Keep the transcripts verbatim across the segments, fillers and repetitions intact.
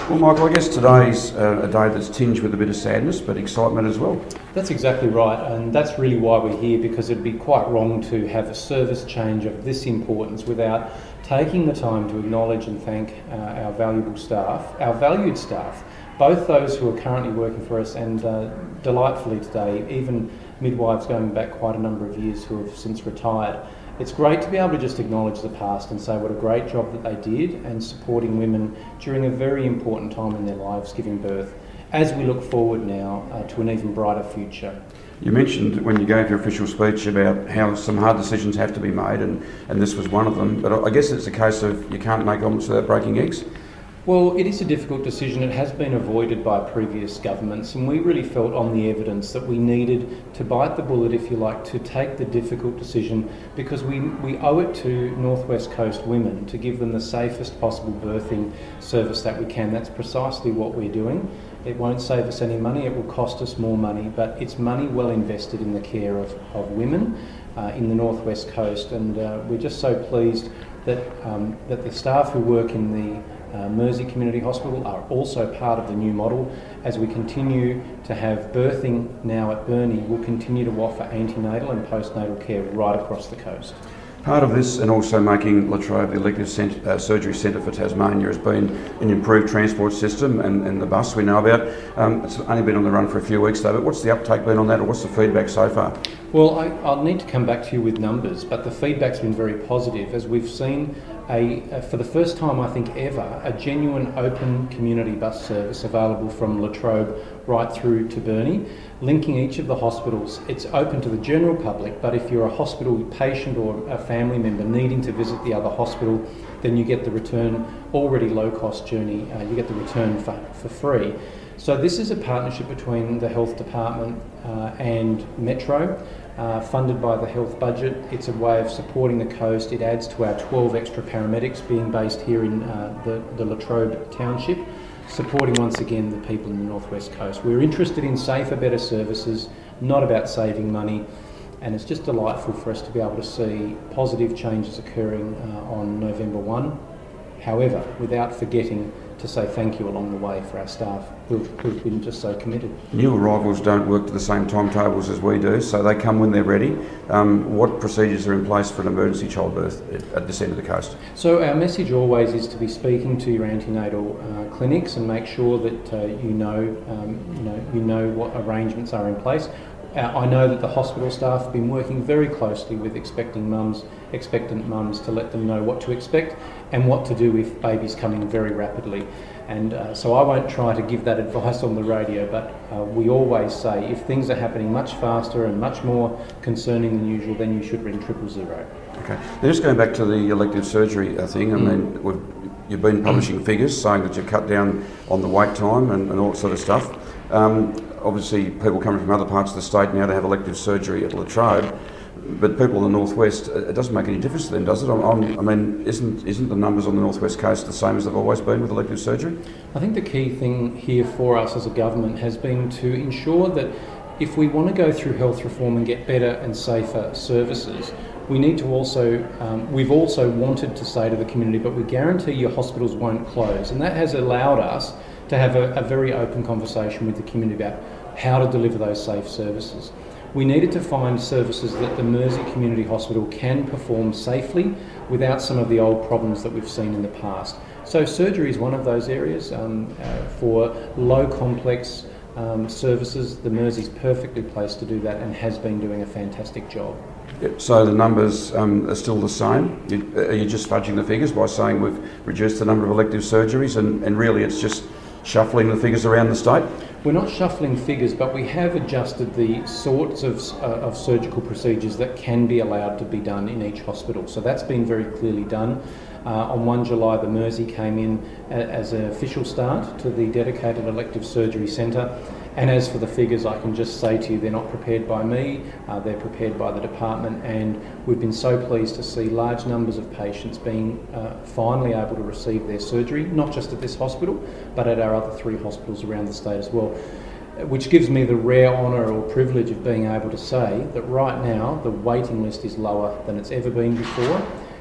Well, Michael, I guess today's uh, a day that's tinged with a bit of sadness, but excitement as well. That's exactly right, and that's really why we're here, because it'd be quite wrong to have a service change of this importance without taking the time to acknowledge and thank uh, our valuable staff, our valued staff, both those who are currently working for us and uh, delightfully today, even midwives going back quite a number of years who have since retired. It's great to be able to just acknowledge the past and say what a great job that they did and supporting women during a very important time in their lives, giving birth, as we look forward now uh, to an even brighter future. You mentioned when you gave your official speech about how some hard decisions have to be made, and, and this was one of them, but I guess it's a case of you can't make omelettes without breaking eggs. Well, it is a difficult decision. It has been avoided by previous governments, and we really felt on the evidence that we needed to bite the bullet, if you like, to take the difficult decision, because we, we owe it to North West Coast women to give them the safest possible birthing service that we can. That's precisely what we're doing. It won't save us any money, it will cost us more money, but it's money well invested in the care of, of women uh, in the North West Coast, and uh, we're just so pleased that, um, that the staff who work in the Uh, Mersey Community Hospital are also part of the new model. As we continue to have birthing now at Burnie, we'll continue to offer antenatal and postnatal care right across the coast. Part of this, and also making Latrobe the elective cent- uh, surgery centre for Tasmania, has been an improved transport system and, and the bus we know about. Um, it's only been on the run for a few weeks though, but what's the uptake been on that, or what's the feedback so far? Well, I, I'll need to come back to you with numbers, but the feedback's been very positive, as we've seen a, a for the first time I think ever, a genuine open community bus service available from Latrobe right through to Burnie, linking each of the hospitals. It's open to the general public, but if you're a hospital patient or a family member needing to visit the other hospital, then you get the return, already low-cost journey, uh, you get the return for, for free. So this is a partnership between the Health Department uh, and Metro, uh, funded by the health budget. It's a way of supporting the coast. It adds to our twelve extra paramedics being based here in uh, the, the Latrobe Township, supporting once again the people in the North West Coast. We're interested in safer, better services, not about saving money, and it's just delightful for us to be able to see positive changes occurring uh, on November first. However, without forgetting to say thank you along the way for our staff who've, who've been just so committed. New arrivals don't work to the same timetables as we do, so they come when they're ready. Um, what procedures are in place for an emergency childbirth at this end of the coast? So our message always is to be speaking to your antenatal uh, clinics and make sure that uh, you know, um, you know, you know what arrangements are in place. Uh, I know that the hospital staff have been working very closely with expecting mums, expectant mums, to let them know what to expect and what to do if baby's coming very rapidly. And uh, so I won't try to give that advice on the radio, but uh, we always say if things are happening much faster and much more concerning than usual, then you should ring triple zero. Okay. Now just going back to the elective surgery uh, thing, I Mm. mean, we've, you've been publishing figures saying that you've cut down on the wait time and, and all that sort of stuff. Um, obviously, people coming from other parts of the state now to have elective surgery at Latrobe, but people in the northwest, it doesn't make any difference to them, does it? I'm, I'm, I mean, isn't isn't the numbers on the northwest coast the same as they've always been with elective surgery? I think the key thing here for us as a government has been to ensure that if we want to go through health reform and get better and safer services, we need to also, um, we've also wanted to say to the community, but we guarantee your hospitals won't close. And that has allowed us to have a, a very open conversation with the community about how to deliver those safe services. We needed to find services that the Mersey Community Hospital can perform safely without some of the old problems that we've seen in the past. So surgery is one of those areas. Um, uh, for low complex um, services, the Mersey's perfectly placed to do that and has been doing a fantastic job. Yep. So the numbers um, are still the same? You, are you just fudging the figures by saying we've reduced the number of elective surgeries and, and really it's just shuffling the figures around the state? We're not shuffling figures, but we have adjusted the sorts of, uh, of surgical procedures that can be allowed to be done in each hospital. So that's been very clearly done. Uh, on the first of July, the Mersey came in a, as an official start to the dedicated elective surgery centre. And as for the figures, I can just say to you, they're not prepared by me, uh, they're prepared by the department, and we've been so pleased to see large numbers of patients being uh, finally able to receive their surgery, not just at this hospital, but at our other three hospitals around the state as well, which gives me the rare honour or privilege of being able to say that right now the waiting list is lower than it's ever been before.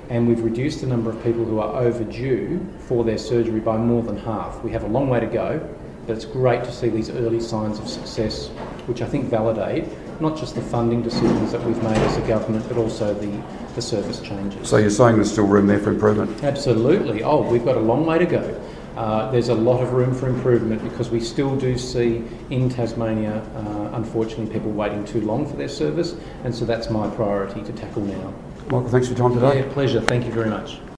and we've reduced the number of people who are overdue for their surgery by more than half. We have a long way to go, but it's great to see these early signs of success, which I think validate not just the funding decisions that we've made as a government, but also the, the service changes. So you're saying there's still room there for improvement? Absolutely. Oh, we've got a long way to go. Uh, there's a lot of room for improvement because we still do see in Tasmania, uh, unfortunately, people waiting too long for their service, and so that's my priority to tackle now. Michael, thanks for your time today. Yeah, pleasure. Thank you very much.